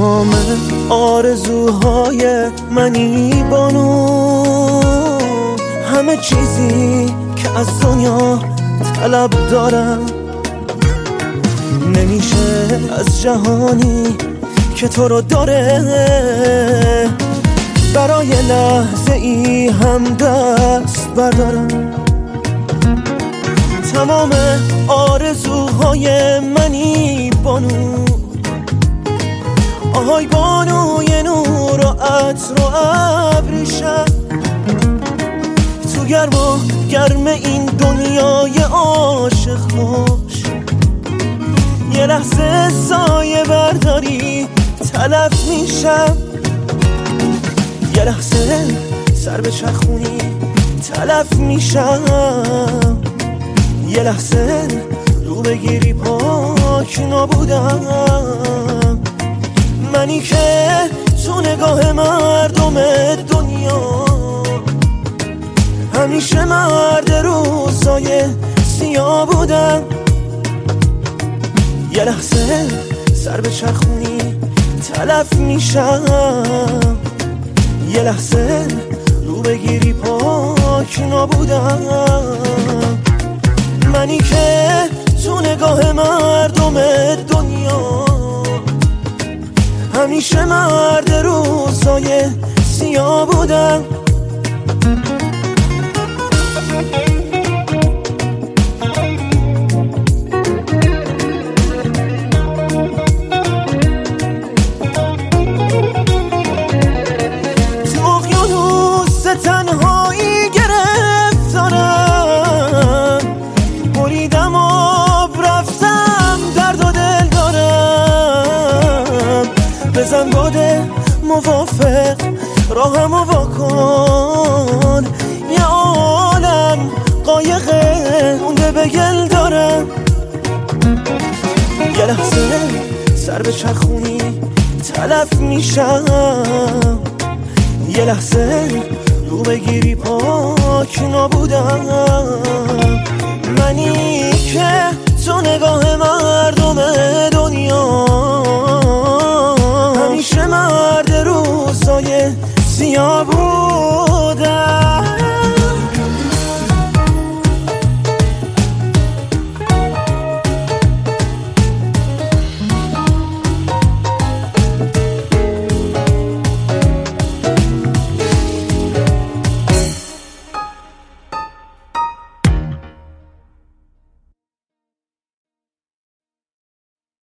تمام آرزوهای منی بانو، همه چیزی که از دنیا طلب دارم. نمیشه از جهانی که تو رو داره برای لحظه ای هم دست بردارم. تمام آرزوهای منی بانو، آهای بانوی نور و عطر و ابریشم. تو گرم این دنیای عاشق باش، یه لحظه سایه برداری تلف میشم، یه لحظه سر به چرخونی تلف میشم، یه لحظه رو بگیری پاک نابودم. منی که تو نگاه مردم دنیا همیشه مرد روزای سیاه بودم. یه لحظه سر به چرخونی تلف میشم، یه لحظه رو بگیری پاک نابودم. منی که تو نگاه مردم دنیا همیشه مرد روزای سیاه بودم. تو اقیانوس تنهایی گرفتارم، بریدم آب رفتم درد و دل دارم. بزن باده موافق راهم و واکن، یه عالم قایقه مونده به گل دارم. یه لحظه سر به چرخونی تلف میشم، یه لحظه رو بگیری پاک نابودم. منی که تو نگاه مردم دنیا همیشه مرد روزای سیاه بودم.